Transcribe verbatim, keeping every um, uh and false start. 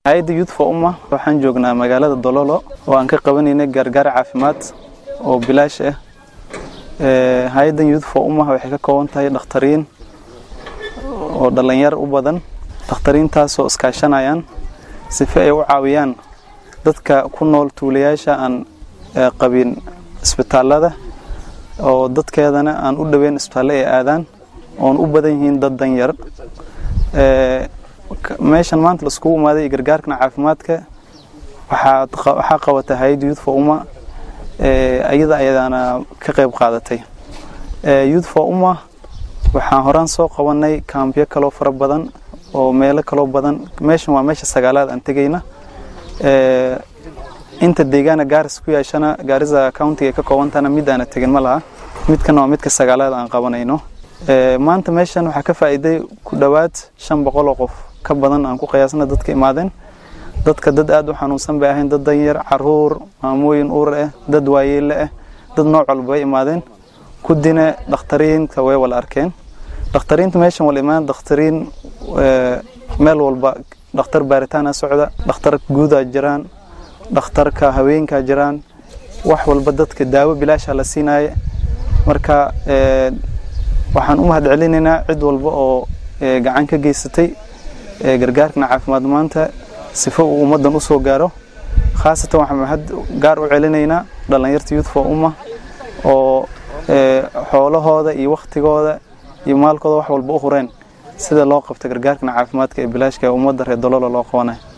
hay'adda Youth for Ummah waxaan joognaa magaalada Dololo oo aan ka qabanayna gargaar caafimaad oo bilaash ah. ee hay'adda Youth for Ummah waxay ka kooban tahay dhaqtariin oo dhalinyar u badan, dhaqtariintaas oo iskaashanayaan si ay u caawiyaan dadka ku nool tuulayaasha aan qabin isbitaalada oo dadkeedana aan u dhaweyn isbitaalada ay aadaan oo u badan yihiin dad danyar. ee meeshan maanta la isku imaaday gargaarka caafimaadka waxa waxa qabatay hay'adda Youth for Ummah ee ayada ayadana ka qayb qaadatay. ee Youth for Ummah waxaan horaan soo qabanay kaambiyo kale oo fara badan oo meelo kale oo badan. meeshan waa meesha sagaalaad aan tagayna. ee inta deegaana Gaaris ku yeeshana Gaarisa County ee ka koobantana mid aan tagin malaha, midkan waa midka sagaalaad aan qabanayno. ee maanta meeshan waxa ka faa'iiday ku dhawaad shan boqol oo qof ka badan aan ku qiyaasna dadka imaadeen. dadka dad aad u xanuunsan bay ahayn, dad danyar, caruur, maamooyin uur ah, dad waayeel ah, dad nooc walba ay imaadeen. ku dina dhaqtariinta way wala arkeen. dhaqtariinta meeshan wala imaan dhaqtariin ee meel walba dhaqtar baaritaan socda, dhaqtar guud ah jiraan, dhaqtarka haweenka jiraan, wax walba dadka daawo bilaash la siinay. marka ee waxaan u mahad celinaynaa cid walba oo gacan ka geysatay ee gargaarka caafimaad maanta sifo uu ummadan u soo gaaro. khaasatan waxaan mahad gaar u celinaynaa dhalinyarta Youth for Ummah oo ee xoolahooda iyo waqtigooda iyo maalkooda wax walba u hureen sida loo qabto gargaarka caafimaadka ee bilaashka ummadda reer Dololo loo qabanay.